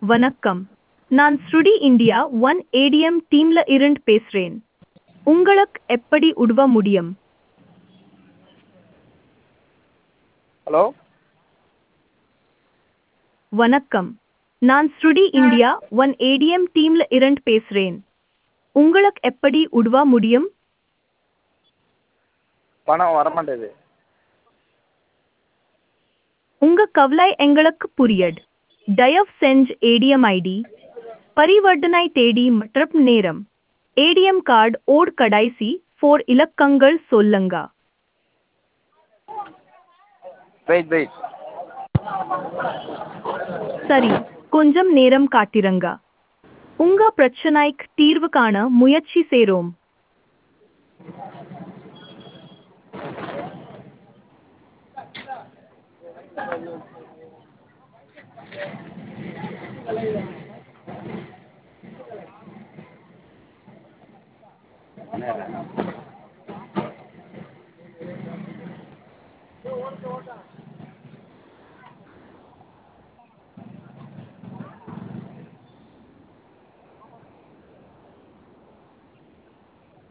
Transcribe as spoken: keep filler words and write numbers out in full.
வணக்கம். நான் ஸ்ருடி India one ATM டீம்ல இருந்து பேசுறேன். உங்களுக்கு எப்படி உதவ முடியும்? ஹலோ வணக்கம். நான் ஸ்ருடி இந்தியா ஒன் ஏடிஎம் டீம்ல இருந்து பேசுறேன். உங்களுக்கு எப்படி உதவ முடியும்? பணம் வரமாட்டேது. உங்க கவலை எங்களுக்கு புரியுது. தயவு செஞ்சு ஏடிஎம் ஐடி, பரிவர்த்தனை தேதி மற்றும் நேரம், ஏடிஎம் கார்டு ஓட் கடைசி ஃபோர் இலக்கங்கள் சொல்லுங்க. வெயிட் வெயிட் சரி, கொஞ்சம் நேரம் காத்திருங்க. உங்க பிரச்சனைக்கு தீர்வு காண முயற்சி செய்றோம்.